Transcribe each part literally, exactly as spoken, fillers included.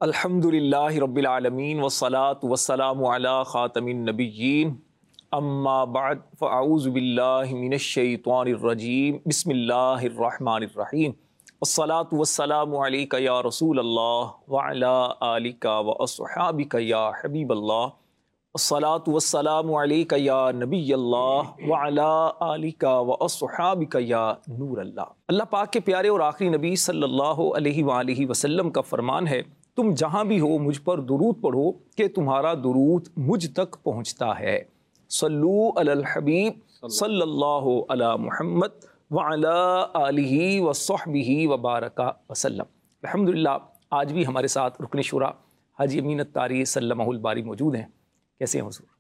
الحمدللہ رب العالمین والصلاة والسلام علی خاتم النبیین اما بعد فاعوذ باللہ من الشیطان الرجیم بسم اللہ الرحمن الرحیم والصلاة والسلام علیک یا رسول اللہ وعلی آلک واصحابک یا حبیب اللہ والصلاة والسلام علیک یا نبی اللہ وعلی آلک واصحابک یا نور اللہ۔ اللہ پاک کے پیارے اور آخری نبی صلی اللہ علیہ وآلہ وسلم کا فرمان ہے، تم جہاں بھی ہو مجھ پر درود پڑھو کہ تمہارا درود مجھ تک پہنچتا ہے۔ صلو علی الحبیب صلی اللہ علی محمد وعلی آلہ وصحبہ وبارک وسلم۔ الحمدللہ آج بھی ہمارے ساتھ رکن شورا حاجی امین الطاری سلمہ الباری موجود ہیں۔ کیسے ہیں حضور؟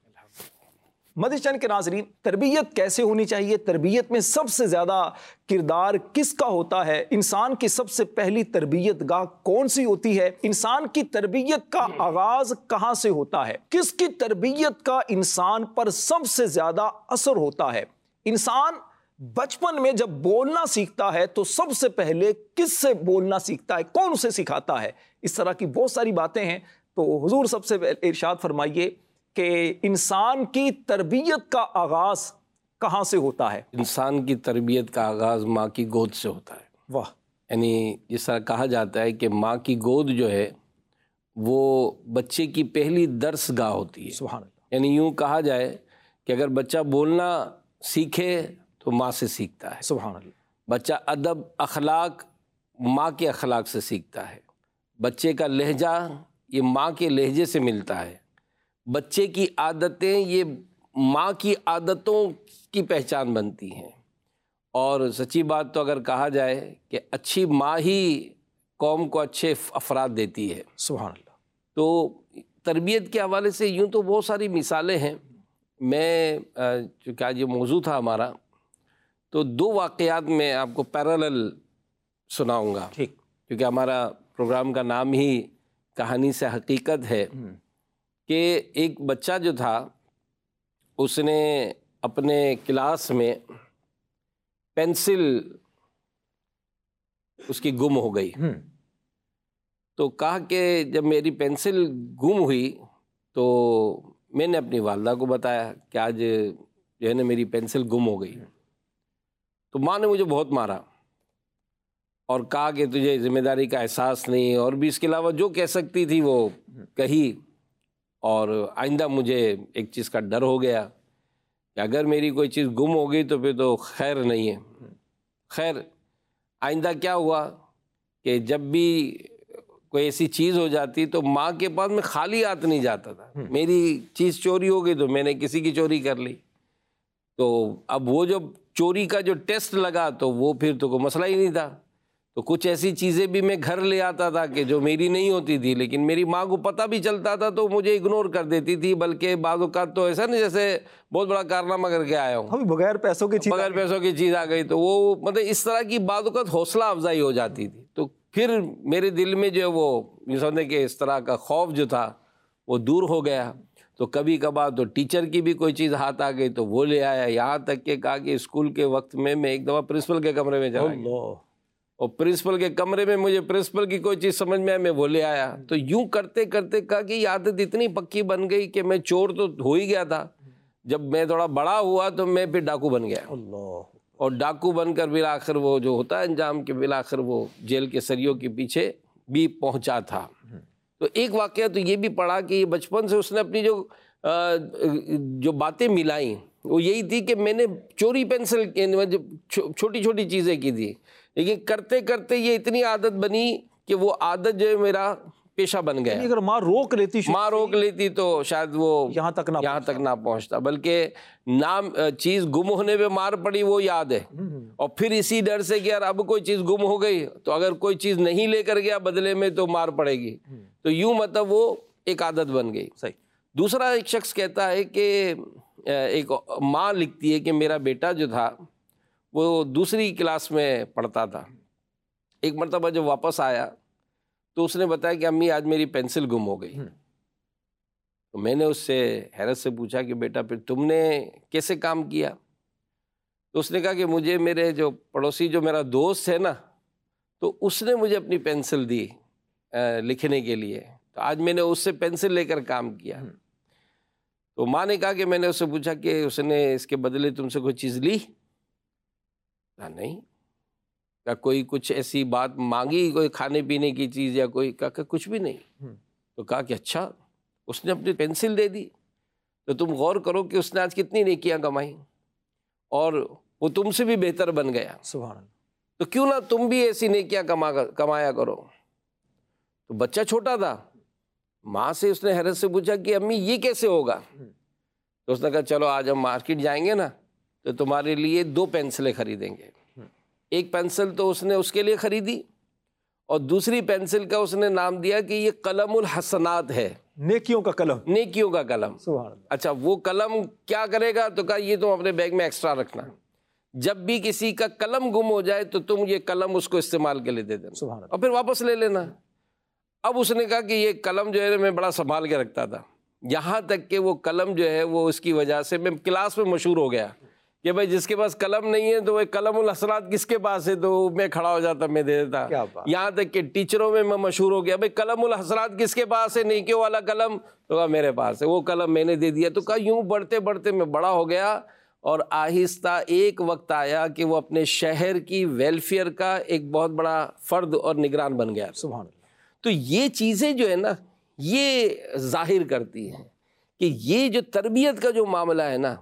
مدنی چینل کے ناظرین، تربیت کیسے ہونی چاہیے؟ تربیت میں سب سے زیادہ کردار کس کا ہوتا ہے؟ انسان کی سب سے پہلی تربیت گاہ کون سی ہوتی ہے؟ انسان کی تربیت کا آغاز کہاں سے ہوتا ہے؟ کس کی تربیت کا انسان پر سب سے زیادہ اثر ہوتا ہے؟ انسان بچپن میں جب بولنا سیکھتا ہے تو سب سے پہلے کس سے بولنا سیکھتا ہے؟ کون اسے سکھاتا ہے؟ اس طرح کی بہت ساری باتیں ہیں، تو حضور سب سے ارشاد فرمائیے کہ انسان کی تربیت کا آغاز کہاں سے ہوتا ہے؟ انسان کی تربیت کا آغاز ماں کی گود سے ہوتا ہے۔ واہ! یعنی جس طرح کہا جاتا ہے کہ ماں کی گود جو ہے وہ بچے کی پہلی درس گاہ ہوتی ہے۔ سبحان اللہ۔ یعنی یوں کہا جائے کہ اگر بچہ بولنا سیکھے تو ماں سے سیکھتا ہے۔ سبحان اللہ۔ بچہ ادب اخلاق ماں کے اخلاق سے سیکھتا ہے۔ بچے کا لہجہ یہ ماں کے لہجے سے ملتا ہے۔ بچے کی عادتیں یہ ماں کی عادتوں کی پہچان بنتی ہیں۔ اور سچی بات تو اگر کہا جائے کہ اچھی ماں ہی قوم کو اچھے افراد دیتی ہے۔ سبحان اللہ۔ تو تربیت کے حوالے سے یوں تو بہت ساری مثالیں ہیں۔ میں چونکہ آج یہ موضوع تھا ہمارا، تو دو واقعات میں آپ کو پیرالل سناؤں گا، ٹھیک، کیونکہ ہمارا پروگرام کا نام ہی کہانی سے حقیقت ہے کہ ایک بچہ جو تھا اس نے اپنے کلاس میں پینسل اس کی گم ہو گئی، تو کہا کہ جب میری پینسل گم ہوئی تو میں نے اپنی والدہ کو بتایا کہ آج جو ہے نا میری پینسل گم ہو گئی، تو ماں نے مجھے بہت مارا اور کہا کہ تجھے ذمہ داری کا احساس نہیں، اور بھی اس کے علاوہ جو کہہ سکتی تھی وہ کہی۔ اور آئندہ مجھے ایک چیز کا ڈر ہو گیا کہ اگر میری کوئی چیز گم ہو گئی تو پھر تو خیر نہیں ہے۔ خیر آئندہ کیا ہوا کہ جب بھی کوئی ایسی چیز ہو جاتی تو ماں کے پاس میں خالی ہاتھ نہیں جاتا تھا۔ میری چیز چوری ہو گئی تو میں نے کسی کی چوری کر لی، تو اب وہ جو چوری کا جو ٹیسٹ لگا تو وہ پھر تو کوئی مسئلہ ہی نہیں تھا۔ تو کچھ ایسی چیزیں بھی میں گھر لے آتا تھا کہ جو میری نہیں ہوتی تھی، لیکن میری ماں کو پتہ بھی چلتا تھا تو مجھے اگنور کر دیتی تھی، بلکہ بعض اوقات تو ایسا نہیں جیسے بہت بڑا کارنامہ کر کے آیا ہوں، بغیر پیسوں کی چیز بغیر پیسوں کی چیز آ گئی، تو وہ مطلب اس طرح کی بعض اوقات حوصلہ افزائی ہو جاتی تھی۔ تو پھر میرے دل میں جو وہ یہ سمجھے کہ اس طرح کا خوف جو تھا وہ دور ہو گیا۔ تو کبھی کبھار تو ٹیچر کی بھی کوئی چیز ہاتھ آ گئی تو وہ لے آیا، یہاں تک کہ کہا کہ اسکول کے وقت میں میں ایک دفعہ پرنسپل کے کمرے میں چلا گیا، اور پرنسپل کے کمرے میں مجھے پرنسپل کی کوئی چیز سمجھ میں آیا میں وہ لے آیا۔ تو یوں کرتے کرتے کہا کہ یہ عادت اتنی پکی بن گئی کہ میں چور تو ہو ہی گیا تھا، جب میں تھوڑا بڑا ہوا تو میں پھر ڈاکو بن گیا، اور ڈاکو بن کر بالآخر وہ جو ہوتا ہے انجام کے بالآخر وہ جیل کے سریوں کے پیچھے بھی پہنچا تھا۔ تو ایک واقعہ تو یہ بھی پڑھا کہ یہ بچپن سے اس نے اپنی جو جو باتیں ملائیں وہ یہی تھی کہ میں نے چوری پینسل چھوٹی چھوٹی چیزیں کی تھی، لیکن کرتے کرتے یہ اتنی عادت بنی کہ وہ عادت جو ہے میرا پیشہ بن گیا۔ اگر ماں روک لیتی ماں روک لیتی تو شاید وہ یہاں تک نہ یہاں تک نہ پہنچتا، بلکہ نام چیز گم ہونے پہ مار پڑی وہ یاد ہے، اور پھر اسی ڈر سے کہ یار اب کوئی چیز گم ہو گئی تو اگر کوئی چیز نہیں لے کر گیا بدلے میں تو مار پڑے گی، تو یوں مطلب وہ ایک عادت بن گئی۔ صحیح۔ دوسرا ایک شخص کہتا ہے کہ ایک ماں لکھتی ہے کہ میرا بیٹا جو تھا وہ دوسری کلاس میں پڑھتا تھا، ایک مرتبہ جب واپس آیا تو اس نے بتایا کہ امی آج میری پینسل گم ہو گئی۔ تو میں نے اس سے حیرت سے پوچھا کہ بیٹا پھر تم نے کیسے کام کیا؟ تو اس نے کہا کہ مجھے میرے جو پڑوسی جو میرا دوست ہے نا، تو اس نے مجھے اپنی پینسل دی لکھنے کے لیے، تو آج میں نے اس سے پینسل لے کر کام کیا۔ تو ماں نے کہا کہ میں نے اس سے پوچھا کہ اس نے اس کے بدلے تم سے کوئی چیز لی؟ کہا نہیں۔ کہا کوئی کچھ ایسی بات مانگی، کوئی کھانے پینے کی چیز یا کوئی؟ کہا کہ کچھ بھی نہیں۔ تو کہا کہ اچھا، اس نے اپنی پینسل دے دی، تو تم غور کرو کہ اس نے آج کتنی نیکیاں کمائی اور وہ تم سے بھی بہتر بن گیا۔ سبحان اللہ۔ تو کیوں نہ تم بھی ایسی نیکیاں کما کمایا کرو۔ تو بچہ چھوٹا تھا، ماں سے اس نے حیرت سے پوچھا کہ امی یہ کیسے ہوگا؟ تو اس نے کہا چلو آج ہم مارکیٹ جائیں گے نا، تو تمہارے لیے دو پینسلیں خریدیں گے۔ ایک پینسل تو اس نے اس کے لیے خریدی، اور دوسری پینسل کا اس نے نام دیا کہ یہ قلم الحسنات ہے، نیکیوں کا قلم۔ نیکیوں کا قلم۔ سبحان اللہ۔ اچھا وہ قلم کیا کرے گا؟ تو کہا یہ تم اپنے بیگ میں ایکسٹرا رکھنا، جب بھی کسی کا قلم گم ہو جائے تو تم یہ قلم اس کو استعمال کے لیے دے دینا، سبحان اللہ۔ اور پھر واپس لے لینا۔ اب اس نے کہا کہ یہ قلم جو ہے میں بڑا سنبھال کے رکھتا تھا، یہاں تک کہ وہ قلم جو ہے وہ اس کی وجہ سے میں کلاس میں مشہور ہو گیا کہ بھائی جس کے پاس قلم نہیں ہے تو وہ قلم الحسنات کس کے پاس ہے، تو میں کھڑا ہو جاتا، میں دے دیتا۔ یہاں تک کہ ٹیچروں میں میں مشہور ہو گیا، بھائی قلم الحسنات کس کے پاس ہے، نیکیوں والا قلم؟ تو کہا میرے پاس ہے، وہ قلم میں نے دے دیا۔ تو کہا یوں بڑھتے بڑھتے میں بڑا ہو گیا، اور آہستہ ایک وقت آیا کہ وہ اپنے شہر کی ویلفیئر کا ایک بہت بڑا فرد اور نگران بن گیا۔ سبحان اللہ۔ تو یہ چیزیں جو ہے نا یہ ظاہر کرتی ہیں کہ یہ جو تربیت کا جو معاملہ ہے نا،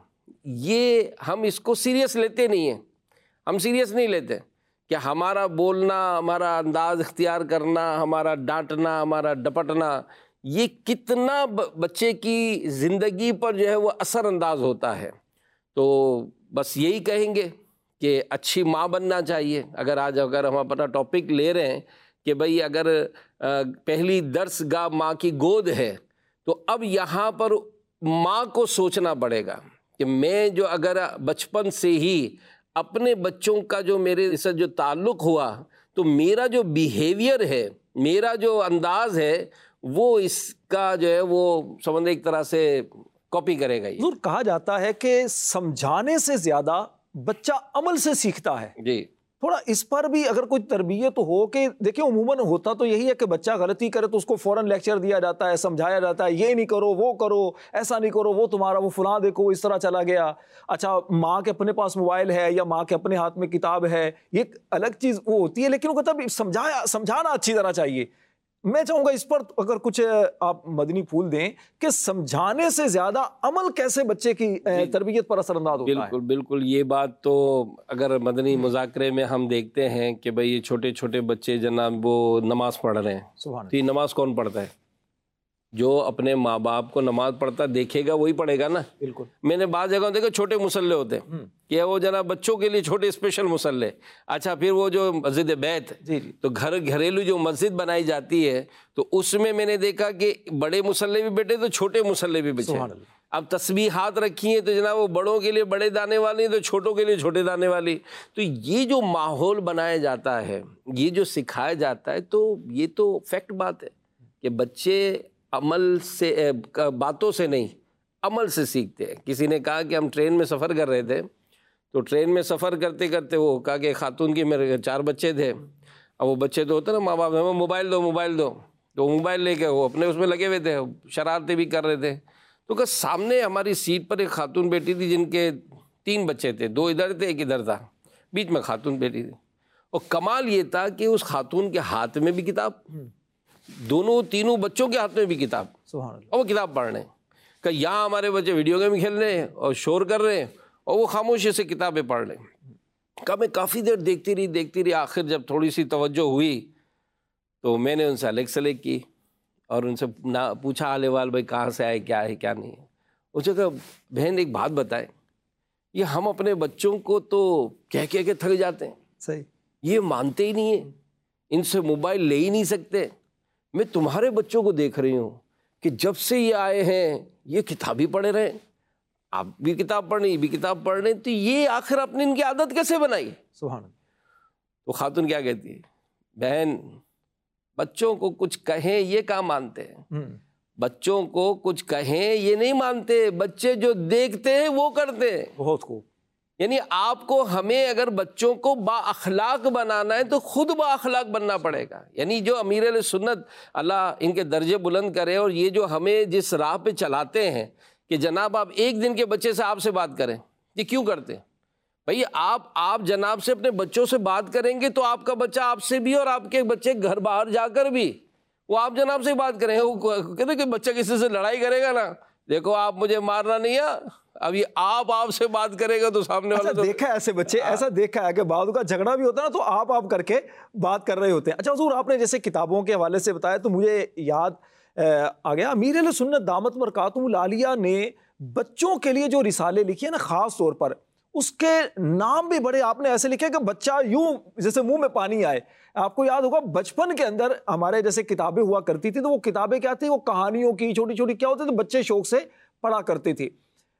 یہ ہم اس کو سیریس لیتے نہیں ہیں، ہم سیریس نہیں لیتے کہ ہمارا بولنا، ہمارا انداز اختیار کرنا، ہمارا ڈانٹنا، ہمارا ڈپٹنا، یہ کتنا بچے کی زندگی پر جو ہے وہ اثر انداز ہوتا ہے۔ تو بس یہی کہیں گے کہ اچھی ماں بننا چاہیے۔ اگر آج اگر ہم اپنا ٹاپک لے رہے ہیں کہ بھئی اگر پہلی درس گاہ ماں کی گود ہے، تو اب یہاں پر ماں کو سوچنا پڑے گا کہ میں جو اگر بچپن سے ہی اپنے بچوں کا جو میرے سے جو تعلق ہوا، تو میرا جو بیہیویئر ہے، میرا جو انداز ہے، وہ اس کا جو ہے وہ سمجھے ایک طرح سے کاپی کرے گا۔ حضور کہا جاتا ہے کہ سمجھانے سے زیادہ بچہ عمل سے سیکھتا ہے۔ جی تھوڑا اس پر بھی اگر کوئی تربیت ہو کہ دیکھیں عموماً ہوتا تو یہی ہے کہ بچہ غلطی کرے تو اس کو فوراً لیکچر دیا جاتا ہے، سمجھایا جاتا ہے، یہ نہیں کرو، وہ کرو، ایسا نہیں کرو، وہ تمہارا وہ فلاں دیکھو اس طرح چلا گیا۔ اچھا ماں کے اپنے پاس موبائل ہے یا ماں کے اپنے ہاتھ میں کتاب ہے، یہ ایک الگ چیز وہ ہوتی ہے، لیکن وہ کہتا ہے سمجھایا سمجھانا اچھی طرح چاہیے۔ میں چاہوں گا اس پر اگر کچھ آپ مدنی پھول دیں کہ سمجھانے سے زیادہ عمل کیسے بچے کی تربیت پر اثر انداز ہوتا ہے۔ بالکل بالکل، یہ بات تو اگر مدنی مذاکرے میں ہم دیکھتے ہیں کہ بھئی یہ چھوٹے چھوٹے بچے جناب وہ نماز پڑھ رہے ہیں، تو یہ نماز کون پڑھتا ہے؟ جو اپنے ماں باپ کو نماز پڑھتا دیکھے گا وہی پڑھے گا نا۔ بالکل۔ میں نے بعض جگہوں دیکھا چھوٹے مصلے ہوتے ہیں کہ وہ جناب بچوں کے لیے چھوٹے اسپیشل مصلے۔ اچھا پھر وہ جو مسجد بیت، تو گھر گھریلو جو مسجد بنائی جاتی ہے، تو اس میں میں نے دیکھا کہ بڑے مصلے بھی بیٹھے تو چھوٹے مصلے بھی بیٹھے۔ اب تسبیحات رکھی ہیں تو جناب وہ بڑوں کے لیے بڑے دانے والی تو چھوٹوں کے لیے چھوٹے دانے والی۔ تو یہ جو ماحول بنایا جاتا ہے، یہ جو سکھایا جاتا ہے، تو یہ تو فیکٹ بات ہے کہ بچے عمل سے باتوں سے نہیں عمل سے سیکھتے ہیں۔ کسی نے کہا کہ ہم ٹرین میں سفر کر رہے تھے، تو ٹرین میں سفر کرتے کرتے وہ کہا کہ خاتون کی میرے چار بچے تھے، اب وہ بچے تو ہوتے نا ماں باپ ہمیں موبائل دو موبائل دو، تو موبائل لے کے وہ اپنے اس میں لگے ہوئے تھے، شرارتیں بھی کر رہے تھے۔ تو کہ سامنے ہماری سیٹ پر ایک خاتون بیٹھی تھی جن کے تین بچے تھے، دو ادھر تھے ایک ادھر تھا، بیچ میں خاتون بیٹھی تھی، اور کمال یہ تھا کہ اس خاتون کے ہاتھ میں بھی کتاب، دونوں تینوں بچوں کے ہاتھ میں بھی کتاب، اور وہ کتاب پڑھ رہے ہیں۔ کہ یہاں ہمارے بچے ویڈیو گیم کھیل رہے ہیں اور شور کر رہے ہیں، اور وہ خاموشی سے کتابیں پڑھ رہے ہیں۔ کہ میں کافی دیر دیکھتی رہی دیکھتی رہی آخر جب تھوڑی سی توجہ ہوئی تو میں نے ان سے الیک سلیک کی اور ان سے پوچھا حال حوال، بھائی کہاں سے آئے، کیا ہے کیا نہیں ہے۔ اس نے کہا بہن ایک بات بتائے، یہ ہم اپنے بچوں کو تو کہہ کہہ کے تھک جاتے ہیں، صحیح، یہ مانتے ہی نہیں ہیں، ان سے موبائل لے ہی نہیں سکتے۔ میں تمہارے بچوں کو دیکھ رہی ہوں کہ جب سے یہ آئے ہیں یہ کتاب ہی پڑھے رہے، آپ بھی کتاب پڑھ رہے ہیں، یہ بھی کتاب پڑھ رہے ہیں، تو یہ آخر آپ نے ان کی عادت کیسے بنائی؟ سبحان اللہ۔ تو خاتون کیا کہتی ہے، بہن بچوں کو کچھ کہیں یہ کہاں مانتے ہیں، بچوں کو کچھ کہیں یہ نہیں مانتے، بچے جو دیکھتے ہیں وہ کرتے ہیں۔ بہت خوب۔ یعنی آپ کو ہمیں اگر بچوں کو با اخلاق بنانا ہے تو خود با اخلاق بننا پڑے گا. یعنی جو امیر علیہ سنت اللہ ان کے درجے بلند کرے، اور یہ جو ہمیں جس راہ پہ چلاتے ہیں کہ جناب آپ ایک دن کے بچے سے آپ سے بات کریں، یہ کیوں کرتے ہیں بھئی؟ آپ آپ جناب سے اپنے بچوں سے بات کریں گے تو آپ کا بچہ آپ سے بھی، اور آپ کے بچے گھر باہر جا کر بھی وہ آپ جناب سے بات کریں. وہ کہتے ہیں کہ بچہ کسی سے لڑائی کرے گا نا، دیکھو آپ مجھے مارنا نہیں ہے، اب یہ آپ آپ سے بات کرے گا تو سامنے والا تو دیکھا ہے ایسے بچے، ایسا دیکھا ہے کہ بعض کا جھگڑا بھی ہوتا ہے نا تو آپ آپ کر کے بات کر رہے ہوتے ہیں. اچھا حضور، آپ نے جیسے کتابوں کے حوالے سے بتایا تو مجھے یاد آ گیا، امیر علیہ سنت دامت برکاتہ العالیہ نے بچوں کے لیے جو رسالے لکھے ہیں نا، خاص طور پر اس کے نام بھی بڑے آپ نے ایسے لکھے کہ بچہ یوں جیسے منہ میں پانی آئے. آپ کو یاد ہوگا بچپن کے اندر ہمارے جیسے کتابیں ہوا کرتی تھی تو وہ کتابیں کیا تھی، وہ کہانیوں کی چھوٹی چھوٹی کیا ہوتی تھی، بچے شوق سے پڑھا کرتے تھے.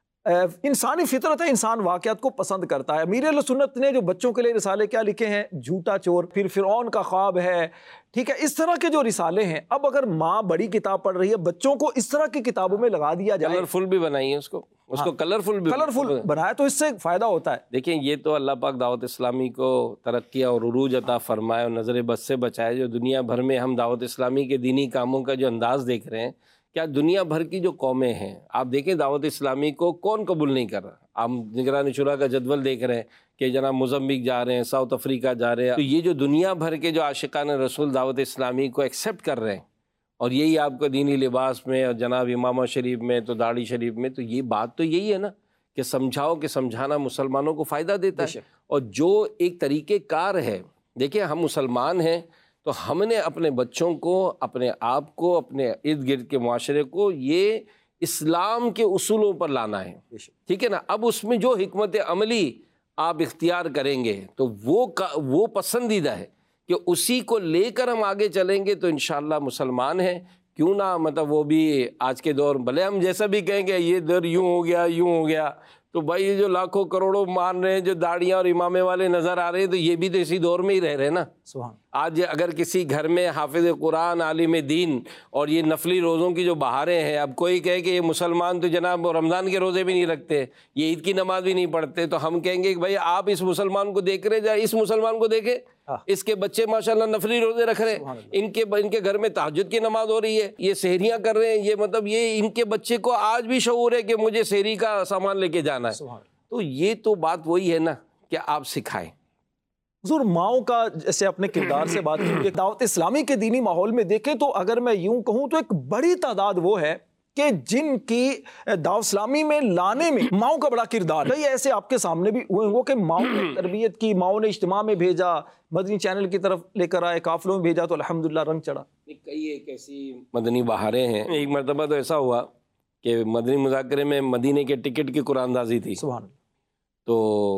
انسانی فطرت ہے، انسان واقعات کو پسند کرتا ہے. امیر علیہ سنت نے جو بچوں کے لیے رسالے کیا لکھے ہیں، جھوٹا چور، پھر فرعون کا خواب ہے، ٹھیک ہے، اس طرح کے جو رسالے ہیں. اب اگر ماں بڑی کتاب پڑھ رہی ہے، بچوں کو اس طرح کی کتابوں میں لگا دیا جائے، کلرفل بھی بنائیے اس کو اس کو کلرفل بھی کلرفل بنایا تو اس سے فائدہ ہوتا ہے. دیکھیں یہ تو اللہ پاک دعوت اسلامی کو ترقی اور عروج عطا فرمائے اور نظر بد سے بچائے. جو دنیا بھر میں ہم دعوت اسلامی کے دینی کاموں کا جو انداز دیکھ رہے ہیں، کیا دنیا بھر کی جو قومیں ہیں، آپ دیکھیں دعوت اسلامی کو کون قبول نہیں کر رہا. آپ نگران شورا کا جدول دیکھ رہے ہیں کہ جناب موزمبیق جا رہے ہیں، ساؤتھ افریقہ جا رہے ہیں. تو یہ جو دنیا بھر کے جو عاشقان رسول دعوت اسلامی کو ایکسیپٹ کر رہے ہیں، اور یہی آپ کو دینی لباس میں اور جناب امامہ شریف میں تو داڑھی شریف میں، تو یہ بات تو یہی ہے نا کہ سمجھاؤ کہ سمجھانا مسلمانوں کو فائدہ دیتا ہے. اور جو ایک طریقہ کار ہے، دیکھیں ہم مسلمان ہیں تو ہم نے اپنے بچوں کو، اپنے آپ کو، اپنے ارد گرد کے معاشرے کو یہ اسلام کے اصولوں پر لانا ہے، ٹھیک ہے نا. اب اس میں جو حکمت عملی آپ اختیار کریں گے تو وہ وہ پسندیدہ ہے کہ اسی کو لے کر ہم آگے چلیں گے تو انشاءاللہ مسلمان ہیں. کیوں نہ مطلب وہ بھی آج کے دور، بھلے ہم جیسا بھی کہیں گے یہ دور یوں ہو گیا یوں ہو گیا، تو بھائی یہ جو لاکھوں کروڑوں مان رہے ہیں، جو داڑیاں اور امامے والے نظر آ رہے ہیں، تو یہ بھی تو اسی دور میں ہی رہ رہے ہیں نا. سبحان. آج اگر کسی گھر میں حافظ قرآن، عالم دین اور یہ نفلی روزوں کی جو بہاریں ہیں، اب کوئی کہے کہ یہ مسلمان تو جناب رمضان کے روزے بھی نہیں رکھتے، یہ عید کی نماز بھی نہیں پڑھتے، تو ہم کہیں گے کہ بھائی آپ اس مسلمان کو دیکھ رہے جائے، اس مسلمان کو دیکھیں، اس کے بچے ماشاءاللہ نفلی روزے رکھ رہے ہیں، ان کے ان کے گھر میں تہجد کی نماز ہو رہی ہے، یہ سحریاں کر رہے ہیں، یہ مطلب یہ ان کے بچے کو آج بھی شعور ہے کہ مجھے سحری کا سامان لے کے جانا ہے. تو یہ تو بات وہی ہے نا کہ آپ سکھائیں. حضور ماؤں کا جیسے اپنے کردار سے بات کی، دعوت اسلامی کے دینی ماحول میں دیکھیں تو اگر میں یوں کہوں تو ایک بڑی تعداد وہ ہے کہ جن کی دعوت اسلامی میں لانے میں ماؤں کا بڑا کردار ہے. ایسے آپ کے سامنے بھی ہوئے ہوں کہ ماؤں نے تربیت کی، ماؤں نے اجتماع میں بھیجا، مدنی چینل کی طرف لے کر آئے، قافلوں میں بھیجا تو الحمدللہ رنگ چڑھا. کئی ایک ایسی مدنی بہاریں ہیں. ایک مرتبہ تو ایسا ہوا کہ مدنی مذاکرے میں مدینے کے ٹکٹ کی قرآن اندازی تھی. سبحان. تو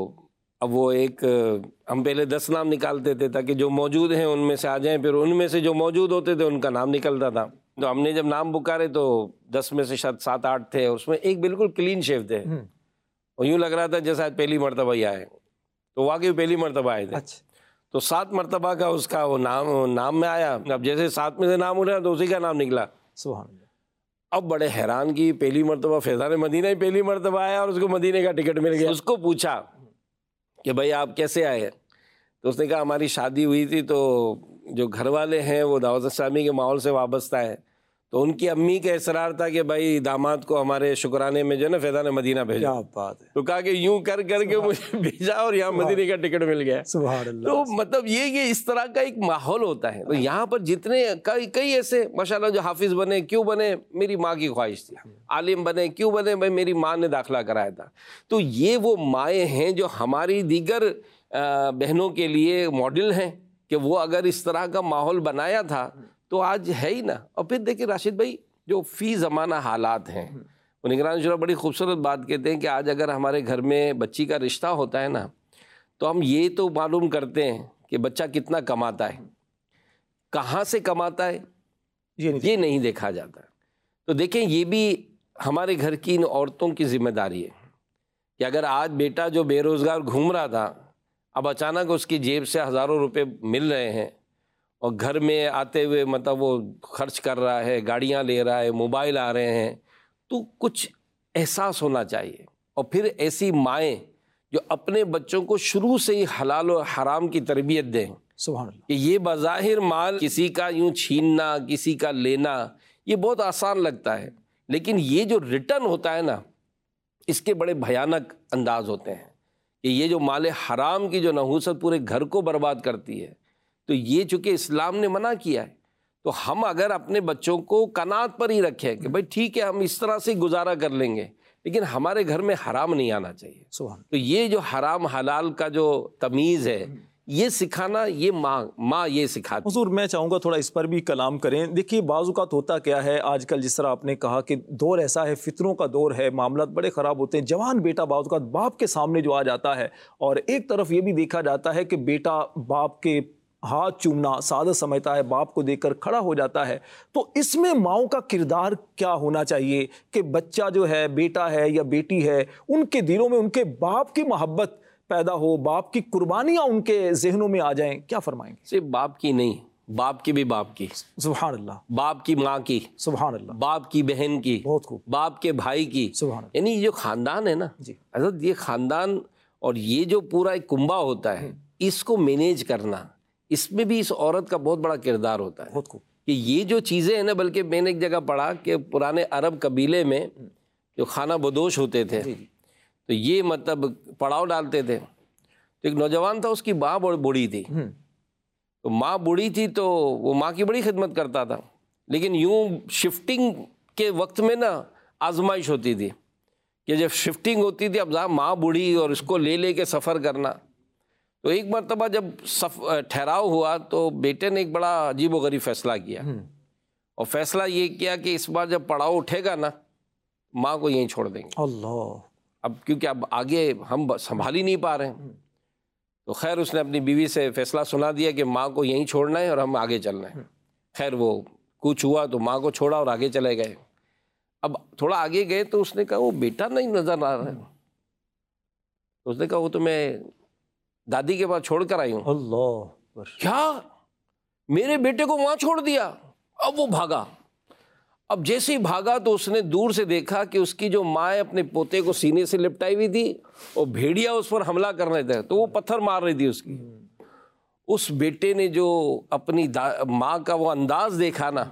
اب وہ ایک ہم پہلے دس نام نکالتے تھے تاکہ جو موجود ہیں ان میں سے آ جائیں، پھر ان میں سے جو موجود ہوتے تھے ان کا نام نکلتا تھا. تو ہم نے جب نام پکارے تو دس میں سے شاید سات آٹھ تھے، اس میں ایک بالکل کلین شیو تھے، اور یوں لگ رہا تھا جیسا پہلی مرتبہ ہی آئے، تو واقعی پہلی مرتبہ آئے تھے. تو سات مرتبہ کا اس کا وہ نام نام میں آیا. اب جیسے سات میں سے نام اٹھا تو اسی کا نام نکلا. سبحان اللہ. اب بڑے حیران کی، پہلی مرتبہ فیضان مدینہ ہی پہلی مرتبہ آیا اور اس کو مدینے کا ٹکٹ مل گیا. اس کو پوچھا کہ بھائی آپ کیسے آئے؟ تو اس نے کہا ہماری شادی ہوئی تھی تو جو گھر والے ہیں وہ دعوت اسلامی کے ماحول سے وابستہ ہے، تو ان کی امی کا اصرار تھا کہ بھائی داماد کو ہمارے شکرانے میں جو ہے نا فیضان مدینہ بھیجا. کیا بات ہے. تو کہا کہ یوں کر کر کے مجھے بھیجا اور یہاں مدینے کا ٹکٹ مل گیا. سبحان اللہ. تو مطلب یہ کہ اس طرح کا ایک ماحول ہوتا ہے. تو یہاں پر جتنے کئی کئی ایسے ماشاءاللہ جو حافظ بنے، کیوں بنے؟ میری ماں کی خواہش تھی. عالم بنے، کیوں بنے؟ بھائی میری ماں نے داخلہ کرایا تھا. تو یہ وہ مائیں ہیں جو ہماری دیگر بہنوں کے لیے ماڈل ہیں کہ وہ اگر اس طرح کا ماحول بنایا تھا تو آج ہے ہی نا. اور پھر دیکھیں راشد بھائی، جو فی زمانہ حالات ہیں، وہ نگران شورا بڑی خوبصورت بات کہتے ہیں کہ آج اگر ہمارے گھر میں بچی کا رشتہ ہوتا ہے نا تو ہم یہ تو معلوم کرتے ہیں کہ بچہ کتنا کماتا ہے، کہاں سے کماتا ہے یہ نہیں دیکھا جاتا. تو دیکھیں یہ بھی ہمارے گھر کی ان عورتوں کی ذمہ داری ہے کہ اگر آج بیٹا جو بے روزگار گھوم رہا تھا، اب اچانک اس کی جیب سے ہزاروں روپے مل رہے ہیں اور گھر میں آتے ہوئے مطلب وہ خرچ کر رہا ہے، گاڑیاں لے رہا ہے، موبائل آ رہے ہیں، تو کچھ احساس ہونا چاہیے. اور پھر ایسی مائیں جو اپنے بچوں کو شروع سے ہی حلال و حرام کی تربیت دیں سبحان اللہ. کہ یہ بظاہر مال کسی کا یوں چھیننا، کسی کا لینا، یہ بہت آسان لگتا ہے، لیکن یہ جو ریٹرن ہوتا ہے نا، اس کے بڑے بھیانک انداز ہوتے ہیں کہ یہ جو مال حرام کی جو نحوست پورے گھر کو برباد کرتی ہے، تو یہ چونکہ اسلام نے منع کیا ہے، تو ہم اگر اپنے بچوں کو قناعت پر ہی رکھیں کہ بھائی ٹھیک ہے ہم اس طرح سے گزارا کر لیں گے، لیکن ہمارے گھر میں حرام نہیں آنا چاہیے. سبحان. تو یہ جو حرام حلال کا جو تمیز ہے، یہ سکھانا، یہ ماں ماں یہ سکھاتی. حضور میں چاہوں گا تھوڑا اس پر بھی کلام کریں. دیکھیے بعض اوقات ہوتا کیا ہے آج کل، جس طرح آپ نے کہا کہ دور ایسا ہے، فطروں کا دور ہے، معاملات بڑے خراب ہوتے ہیں. جوان بیٹا بعض اوقات باپ کے سامنے جو آ جاتا ہے، اور ایک طرف یہ بھی دیکھا جاتا ہے کہ بیٹا باپ کے ہاتھ چومنا سعادت سمجھتا ہے، باپ کو دیکھ کر کھڑا ہو جاتا ہے. تو اس میں ماؤں کا کردار کیا ہونا چاہیے کہ بچہ جو ہے، بیٹا ہے یا بیٹی ہے، ان کے دلوں میں ان کے باپ کی محبت پیدا ہو، باپ کی قربانیاں ان کے ذہنوں میں آ جائیں؟ کیا فرمائیں گے؟ صرف باپ کی نہیں، باپ کی بھی باپ کی، سبحان اللہ، باپ کی ماں کی، سبحان اللہ، باپ کی بہن کی، بہت خوب، باپ کے بھائی کی. سبحان اللہ. یعنی یہ جو خاندان ہے نا جی. حضرت، یہ خاندان اور یہ جو پورا ایک کنبہ ہوتا ہے، اس کو مینیج کرنا، اس میں بھی اس عورت کا بہت بڑا کردار ہوتا ہے. بہت خوب. کہ یہ جو چیزیں ہیں نا، بلکہ میں نے ایک جگہ پڑھا کہ پرانے عرب قبیلے میں جو خانہ بدوش ہوتے تھے، تو یہ مطلب پڑاؤ ڈالتے تھے. تو ایک نوجوان تھا، اس کی ماں بوڑھی تھی، تو ماں بوڑھی تھی تو وہ ماں کی بڑی خدمت کرتا تھا، لیکن یوں شفٹنگ کے وقت میں نا آزمائش ہوتی تھی کہ جب شفٹنگ ہوتی تھی، اب ماں بوڑھی اور اس کو لے لے کے سفر کرنا. تو ایک مرتبہ جب سف ٹھہراؤ ہوا تو بیٹے نے ایک بڑا عجیب و غریب فیصلہ کیا، اور فیصلہ یہ کیا کہ اس بار جب پڑاؤ اٹھے گا نا، ماں کو یہیں چھوڑ دیں گے. اللہ. اب کیونکہ اب آگے ہم سنبھال ہی نہیں پا رہے ہیں. تو خیر اس نے اپنی بیوی سے فیصلہ سنا دیا کہ ماں کو یہیں چھوڑنا ہے اور ہم آگے چلنا ہے. خیر وہ کچھ ہوا تو ماں کو چھوڑا اور آگے چلے گئے. اب تھوڑا آگے گئے تو اس نے کہا وہ بیٹا نہیں نظر آ رہا ہے. تو اس نے کہا وہ تو میں دادی کے پاس چھوڑ کر آئی ہوں. اللہ. کیا میرے بیٹے کو وہاں چھوڑ دیا؟ اب وہ بھاگا. اب جیسے ہی بھاگا تو اس نے دور سے دیکھا کہ اس کی جو ماں اپنے پوتے کو سینے سے لپٹائی ہوئی تھی اور بھیڑیا اس پر حملہ کر رہے تھے، تو وہ پتھر مار رہی تھی اس کی. اس بیٹے نے جو اپنی ماں کا وہ انداز دیکھا نا،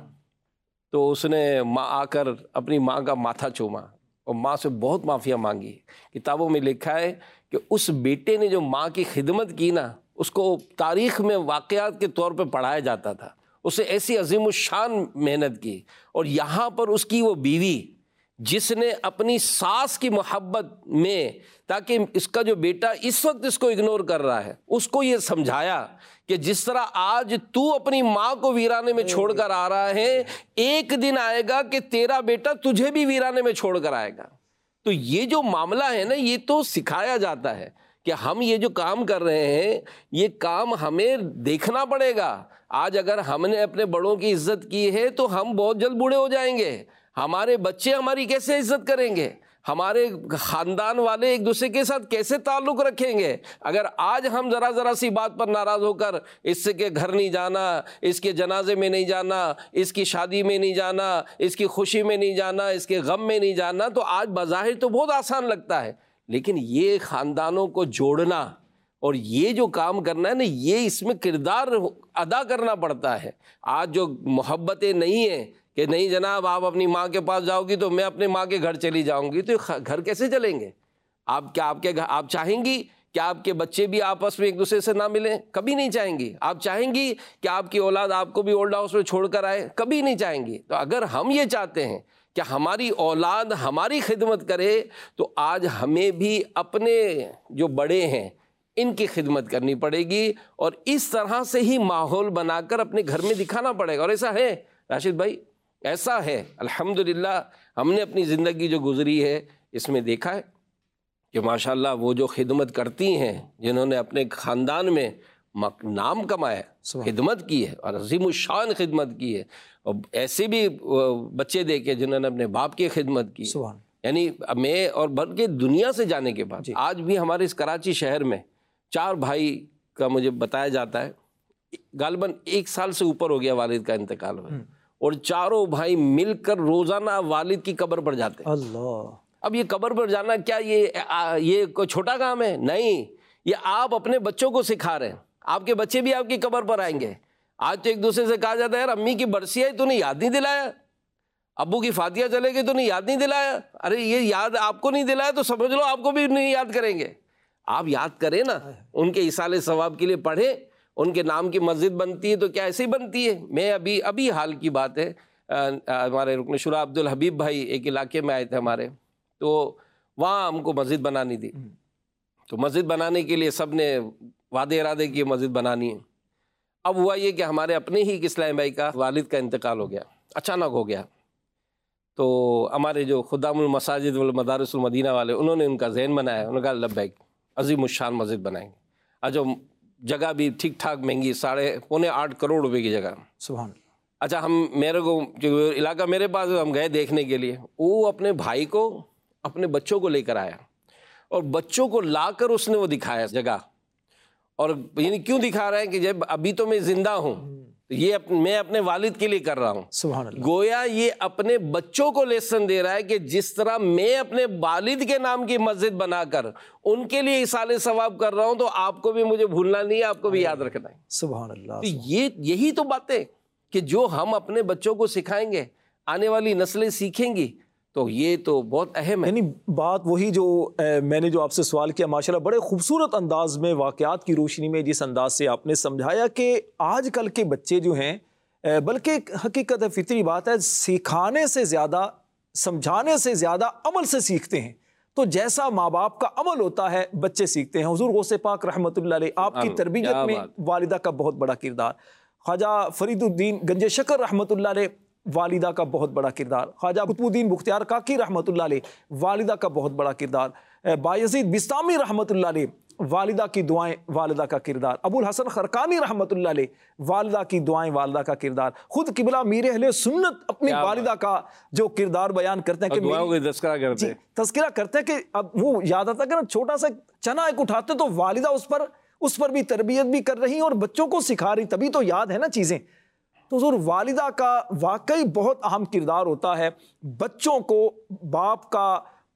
تو اس نے ماں آ کر اپنی ماں کا ماتھا چوما اور ماں سے بہت معافیا مانگی. کتابوں میں لکھا ہے کہ اس بیٹے نے جو ماں کی خدمت کی نا، اس کو تاریخ میں واقعات کے طور پہ پڑھایا جاتا تھا. اسے ایسی عظیم الشان محنت کی. اور یہاں پر اس کی وہ بیوی جس نے اپنی ساس کی محبت میں، تاکہ اس کا جو بیٹا اس وقت اس کو اگنور کر رہا ہے، اس کو یہ سمجھایا کہ جس طرح آج تو اپنی ماں کو ویرانے میں چھوڑ کر آ رہا ہے، ایک دن آئے گا کہ تیرا بیٹا تجھے بھی ویرانے میں چھوڑ کر آئے گا. تو یہ جو معاملہ ہے نا، یہ تو سکھایا جاتا ہے کہ ہم یہ جو کام کر رہے ہیں، یہ کام ہمیں دیکھنا پڑے گا. آج اگر ہم نے اپنے بڑوں کی عزت کی ہے تو ہم بہت جلد بوڑھے ہو جائیں گے. ہمارے بچے ہماری کیسے عزت کریں گے؟ ہمارے خاندان والے ایک دوسرے کے ساتھ کیسے تعلق رکھیں گے؟ اگر آج ہم ذرا ذرا سی بات پر ناراض ہو کر اس کے گھر نہیں جانا، اس کے جنازے میں نہیں جانا، اس کی شادی میں نہیں جانا، اس کی خوشی میں نہیں جانا، اس کے غم میں نہیں جانا، تو آج بظاہر تو بہت آسان لگتا ہے، لیکن یہ خاندانوں کو جوڑنا اور یہ جو کام کرنا ہے نا، یہ اس میں کردار ادا کرنا پڑتا ہے. آج جو محبتیں نہیں ہیں کہ نہیں جناب آپ اپنی ماں کے پاس جاؤ گی تو میں اپنے ماں کے گھر چلی جاؤں گی، تو گھر کیسے چلیں گے؟ آپ کیا آپ کے آپ چاہیں گی کہ آپ کے بچے بھی آپس میں ایک دوسرے سے نہ ملیں؟ کبھی نہیں چاہیں گی. آپ چاہیں گی کہ آپ کی اولاد آپ کو بھی اولڈ ہاؤس میں چھوڑ کر آئے؟ کبھی نہیں چاہیں گی. تو اگر ہم یہ چاہتے ہیں کہ ہماری اولاد ہماری خدمت کرے، تو آج ہمیں بھی اپنے جو بڑے ہیں ان کی خدمت کرنی پڑے گی، اور اس طرح سے ہی ماحول بنا کر اپنے گھر میں دکھانا پڑے گا. اور ایسا ہے راشد بھائی، ایسا ہے الحمدللہ، ہم نے اپنی زندگی جو گزری ہے اس میں دیکھا ہے کہ ماشاءاللہ وہ جو خدمت کرتی ہیں، جنہوں نے اپنے خاندان میں نام کمایا، خدمت کی ہے اور عظیم الشان خدمت کی ہے، اور ایسے بھی بچے دیکھے جنہوں نے اپنے باپ کی خدمت کی. یعنی میں اور بلکہ دنیا سے جانے کے بعد آج بھی ہمارے اس کراچی شہر میں چار بھائی کا مجھے بتایا جاتا ہے، غالباً ایک سال سے اوپر ہو گیا والد کا انتقال ہوا، اور چاروں بھائی مل کر روزانہ والد کی قبر پر جاتے ہیں. اللہ. اب یہ قبر پر جانا کیا یہ یہ کوئی چھوٹا کام ہے؟ نہیں، یہ آپ اپنے بچوں کو سکھا رہے ہیں. آپ کے بچے بھی آپ کی قبر پر آئیں گے. آج تو ایک دوسرے سے کہا جاتا ہے یار امی کی برسی آئی تو نے یاد نہیں دلایا، ابو کی فاتحہ چلے گئی تو نے یاد نہیں دلایا. ارے یہ یاد آپ کو نہیں دلایا تو سمجھ لو آپ کو بھی نہیں یاد کریں گے. آپ یاد کریں نا، ان کے ایصال ثواب کے لیے پڑھیں. ان کے نام کی مسجد بنتی ہے تو کیا ایسے ہی بنتی ہے؟ میں ابھی ابھی حال کی بات ہے، ہمارے رکن شورا عبدالحبیب بھائی ایک علاقے میں آئے تھے ہمارے، تو وہاں ہم کو مسجد بنانی تھی. تو مسجد بنانے کے لیے سب نے وعدے ارادے کیے مسجد بنانی ہے. اب ہوا یہ کہ ہمارے اپنے ہی اسلام بھائی کا والد کا انتقال ہو گیا، اچانک ہو گیا. تو ہمارے جو خدام المساجد والمدارس المدینہ والے، انہوں نے ان کا ذہن بنایا، انہوں نے کہا لبیک عظیم الشان مسجد بنائیں گے. اچھا جگہ بھی ٹھیک ٹھاک مہنگی، ساڑھے پونے آٹھ کروڑ روپے کی جگہ. سبحان اللہ. اچھا ہم میرے کو جو علاقہ میرے پاس ہم گئے دیکھنے کے لیے، وہ اپنے بھائی کو اپنے بچوں کو لے کر آیا اور بچوں کو لا کر اس نے وہ دکھایا جگہ. اور یعنی کیوں دکھا رہا ہے کہ جب ابھی تو میں زندہ ہوں، یہ میں اپنے والد کے لیے کر رہا ہوں. سبحان اللہ. گویا یہ اپنے بچوں کو لیسن دے رہا ہے کہ جس طرح میں اپنے والد کے نام کی مسجد بنا کر ان کے لیے ایصال ثواب کر رہا ہوں، تو آپ کو بھی مجھے بھولنا نہیں ہے، آپ کو بھی یاد رکھنا ہے. سبحان اللہ. تو یہ یہی تو باتیں کہ جو ہم اپنے بچوں کو سکھائیں گے، آنے والی نسلیں سیکھیں گی، تو یہ تو بہت اہم ہے. یعنی بات وہی جو میں نے جو آپ سے سوال کیا، ماشاءاللہ بڑے خوبصورت انداز میں واقعات کی روشنی میں جس انداز سے آپ نے سمجھایا کہ آج کل کے بچے جو ہیں، بلکہ حقیقت ہے، فطری بات ہے، سکھانے سے زیادہ، سمجھانے سے زیادہ عمل سے سیکھتے ہیں. تو جیسا ماں باپ کا عمل ہوتا ہے بچے سیکھتے ہیں. حضور غوث پاک رحمۃ اللہ علیہ، آپ کی تربیت میں والدہ کا بہت بڑا کردار. خواجہ فرید الدین گنج شکر رحمۃ اللہ علیہ، والدہ کا بہت بڑا کردار. خواجہ قطب الدین بختیار کاکی رحمۃ اللہ علیہ، والدہ کا بہت بڑا کردار. بایزید بستامی رحمۃ اللہ علیہ، والدہ کی دعائیں، والدہ کا کردار. ابو الحسن خرقانی رحمۃ اللہ علیہ، والدہ کی دعائیں، والدہ کا کردار. خود قبلہ میر اہل سنت اپنی والدہ کا جو کردار بیان کرتے ہیں کہ دعاؤں کا تذکرہ کرتے ہیں، تذکرہ کرتے ہیں کہ اب وہ یاد آتا ہے کہ چھوٹا سا چنا ایک اٹھاتے تو والدہ اس پر اس پر بھی تربیت بھی کر رہی ہیں اور بچوں کو سکھا رہی، تبھی تو یاد ہے نا چیزیں. تو حضور والدہ کا واقعی بہت اہم کردار ہوتا ہے بچوں کو، باپ کا،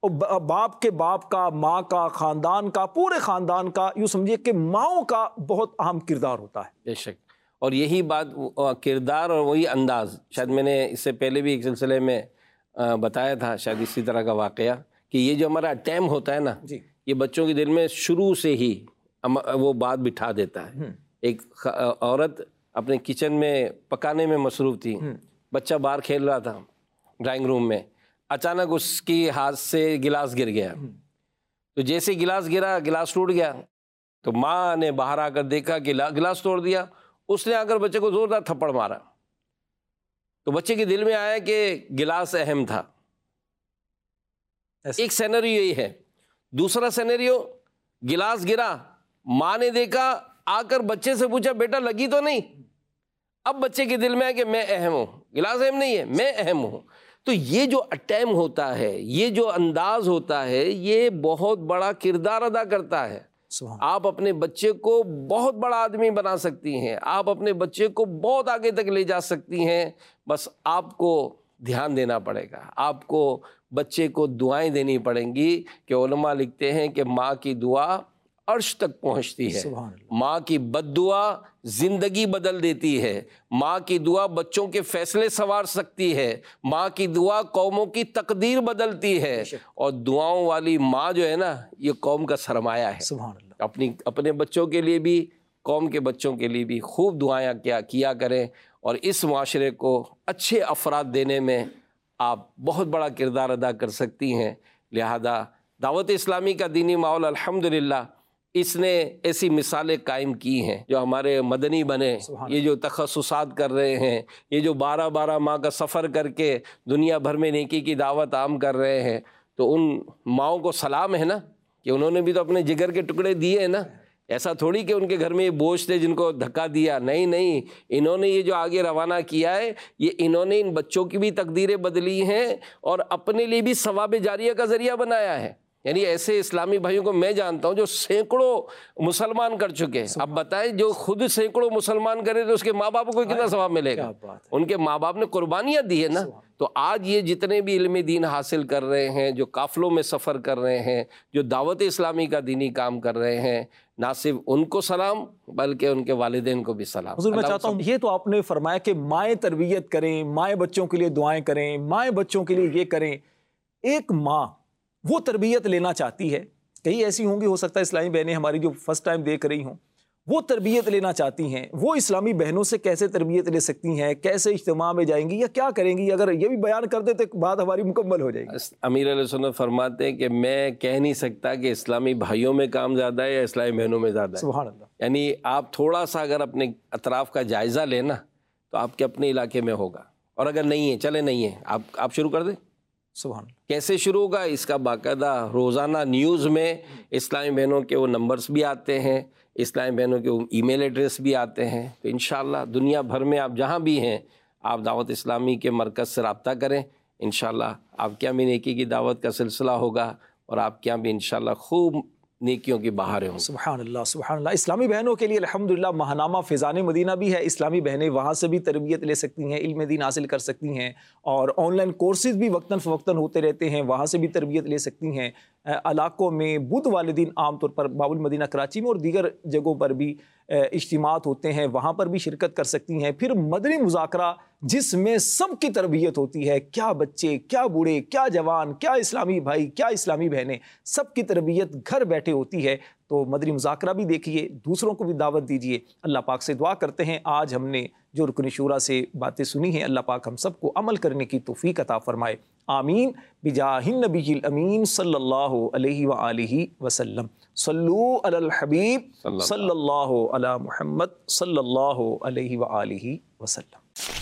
باپ کے باپ کا، ماں کا، خاندان کا، پورے خاندان کا، یوں سمجھیے کہ ماؤں کا بہت اہم کردار ہوتا ہے. بے شک. اور یہی بات کردار اور وہی انداز، شاید میں نے اس سے پہلے بھی ایک سلسلے میں بتایا تھا شاید اسی طرح کا واقعہ، کہ یہ جو ہمارا ٹائم ہوتا ہے نا، جی، یہ بچوں کے دل میں شروع سے ہی وہ بات بٹھا دیتا ہے. ایک عورت اپنے کچن میں پکانے میں مصروف تھی، بچہ باہر کھیل رہا تھا ڈرائنگ روم میں، اچانک اس کی ہاتھ سے گلاس گر گیا. تو جیسے گلاس گرا، گلاس ٹوٹ گیا. تو ماں نے باہر آ کر دیکھا کہ گلاس توڑ دیا. اس نے آ کر بچے کو زوردار تھپڑ مارا. تو بچے کے دل میں آیا کہ گلاس اہم تھا. ایک سینریو یہی ہے. دوسرا سینریو، گلاس گرا، ماں نے دیکھا، آ کر بچے سے پوچھا بیٹا لگی تو نہیں. اب بچے کے دل میں ہے کہ میں اہم ہوں، گلاس اہم نہیں ہے، میں اہم ہوں. تو یہ جو اٹیم ہوتا ہے، یہ جو انداز ہوتا ہے، یہ بہت بڑا کردار ادا کرتا ہے. آپ اپنے بچے کو بہت بڑا آدمی بنا سکتی ہیں، آپ اپنے بچے کو بہت آگے تک لے جا سکتی ہیں. بس آپ کو دھیان دینا پڑے گا، آپ کو بچے کو دعائیں دینی پڑیں گی. کہ علماء لکھتے ہیں کہ ماں کی دعا عرش تک پہنچتی ہے، ماں کی بد دعا زندگی بدل دیتی ہے، ماں کی دعا بچوں کے فیصلے سنوار سکتی ہے، ماں کی دعا قوموں کی تقدیر بدلتی ہے. اور دعاؤں والی ماں جو ہے نا، یہ قوم کا سرمایہ ہے. سبحان اللہ. اپنی اپنے بچوں کے لیے بھی، قوم کے بچوں کے لیے بھی خوب دعائیں کیا کیا کریں. اور اس معاشرے کو اچھے افراد دینے میں آپ بہت بڑا کردار ادا کر سکتی ہیں. لہذا دعوت اسلامی کا دینی ماحول الحمدللہ اس نے ایسی مثالیں قائم کی ہیں جو ہمارے مدنی بنے، یہ جو تخصصات کر رہے ہیں، یہ جو بارہ بارہ ماہ کا سفر کر کے دنیا بھر میں نیکی کی دعوت عام کر رہے ہیں. تو ان ماؤں کو سلام ہے نا، کہ انہوں نے بھی تو اپنے جگر کے ٹکڑے دیے ہیں نا. ایسا تھوڑی کہ ان کے گھر میں یہ بوجھ تھے جن کو دھکا دیا، نہیں نہیں، انہوں نے یہ جو آگے روانہ کیا ہے، یہ انہوں نے ان بچوں کی بھی تقدیریں بدلی ہیں اور اپنے لیے بھی ثواب جاریہ کا ذریعہ بنایا ہے. یعنی ایسے اسلامی بھائیوں کو میں جانتا ہوں جو سینکڑوں مسلمان کر چکے ہیں. اب بتائیں جو خود سینکڑوں مسلمان کرے تو اس کے ماں باپ کو کتنا ثواب ملے گا. ان کے ماں باپ نے قربانیاں دی ہے نا. تو آج یہ جتنے بھی علم دین حاصل کر رہے ہیں، جو قافلوں میں سفر کر رہے ہیں، جو دعوت اسلامی کا دینی کام کر رہے ہیں، نہ صرف ان کو سلام بلکہ ان کے والدین کو بھی سلام۔ حضور میں چاہتا ہوں، یہ تو آپ نے فرمایا کہ مائیں تربیت کریں، مائیں بچوں کے لیے دعائیں کریں، مائیں بچوں کے لیے یہ کریں۔ ایک ماں وہ تربیت لینا چاہتی ہے، کئی ایسی ہوں گی، ہو سکتا ہے اسلامی بہنیں ہماری جو فرسٹ ٹائم دیکھ رہی ہوں، وہ تربیت لینا چاہتی ہیں، وہ اسلامی بہنوں سے کیسے تربیت لے سکتی ہیں، کیسے اجتماع میں جائیں گی یا کیا کریں گی؟ اگر یہ بھی بیان کر دے تو بات ہماری مکمل ہو جائے گی۔ امیر علیہ سنت فرماتے ہیں کہ میں کہہ نہیں سکتا کہ اسلامی بھائیوں میں کام زیادہ ہے یا اسلامی بہنوں میں زیادہ ہے۔ سبحان اللہ۔ یعنی آپ تھوڑا سا اگر اپنے اطراف کا جائزہ لینا تو آپ کے اپنے علاقے میں ہوگا، اور اگر نہیں ہے، چلے نہیں ہے، آپ آپ شروع کر دیں۔ سبحان اللہ۔ کیسے شروع ہوگا؟ اس کا باقاعدہ روزانہ نیوز میں اسلامی بہنوں کے وہ نمبرز بھی آتے ہیں، اسلامی بہنوں کے ای میل ایڈریس بھی آتے ہیں، تو انشاءاللہ دنیا بھر میں آپ جہاں بھی ہیں، آپ دعوت اسلامی کے مرکز سے رابطہ کریں، انشاءاللہ آپ کے یہاں بھی نیکی کی دعوت کا سلسلہ ہوگا، اور آپ کے یہاں بھی انشاءاللہ خوب نیکیوں کی بہاریں ہوں۔ سبحان اللہ، سبحان اللہ۔ اسلامی بہنوں کے لیے الحمدللہ ماہنامہ فیضان مدینہ بھی ہے، اسلامی بہنیں وہاں سے بھی تربیت لے سکتی ہیں، علم دین حاصل کر سکتی ہیں، اور آن لائن کورسز بھی وقتاً فوقتاً ہوتے رہتے ہیں، وہاں سے بھی تربیت لے سکتی ہیں۔ علاقوں میں بدھ والدین عام طور پر باب المدینہ کراچی میں اور دیگر جگہوں پر بھی اجتماعات ہوتے ہیں، وہاں پر بھی شرکت کر سکتی ہیں۔ پھر مدنی مذاکرہ جس میں سب کی تربیت ہوتی ہے، کیا بچے، کیا بوڑھے، کیا جوان، کیا اسلامی بھائی، کیا اسلامی بہنیں، سب کی تربیت گھر بیٹھے ہوتی ہے۔ تو مدنی مذاکرہ بھی دیکھیے، دوسروں کو بھی دعوت دیجیے۔ اللہ پاک سے دعا کرتے ہیں آج ہم نے جو رکن شورا سے باتیں سنی ہیں، اللہ پاک ہم سب کو عمل کرنے کی توفیق عطا فرمائے، آمین بجاہ النبی الامین صلی اللہ علیہ وآلہ وسلم۔ صلو علی الحبیب صلی اللہ علی محمد صلی اللہ علیہ وآلہ وسلم۔